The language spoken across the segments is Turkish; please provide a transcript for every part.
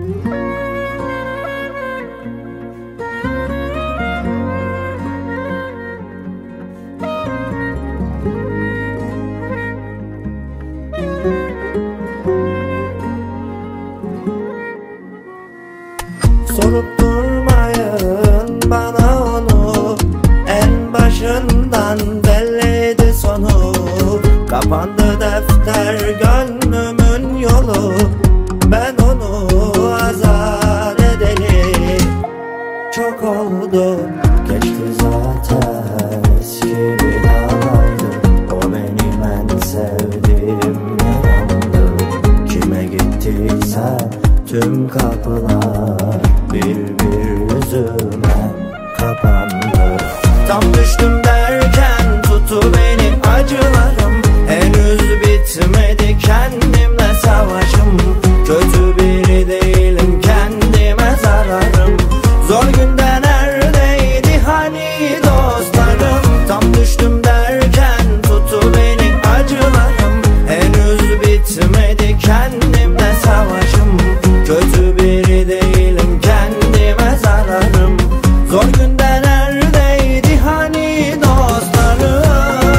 Sorup durmayın bana onu, en başından belliydi sonu. Kapandı defter gönlümün yolu, ben onu azar edeli çok oldu. Geçti zaten eski bir davaydı, o benim en sevdiğim yaramdı. Kime gittiyse tüm kapılar bir yüzüme kapandı. Tam düştüm derken tuttu beni acılarım, henüz bitmedi kendimle savaşım. Kötü biri değilim, kendime zararım. Zor günde neredeydi hani dostlarım? Tam düştüm derken tuttu beni acılarım, henüz bitmedi kendimle savaşım. Kötü biri değilim, kendime zararım. Zor günde neredeydi hani dostlarım?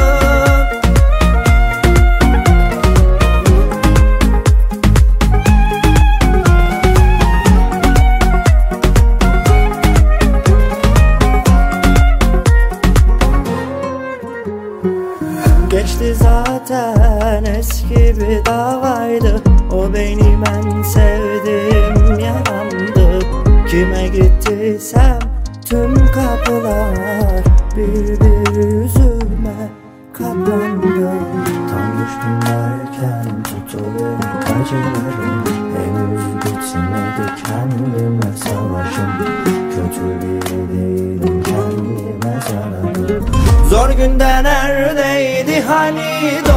Geçti zaten eski bir davaydı, o benim en sevdiğim yaramdı. Kime gittiysem tüm kapılar bir bir yüzüme kapandı. Tam düştüm derken tuttu beni acılarım, henüz bitmedi kendime savaşım. Kötü biri değilim, kendime zararım. Zor günde neredeydi hani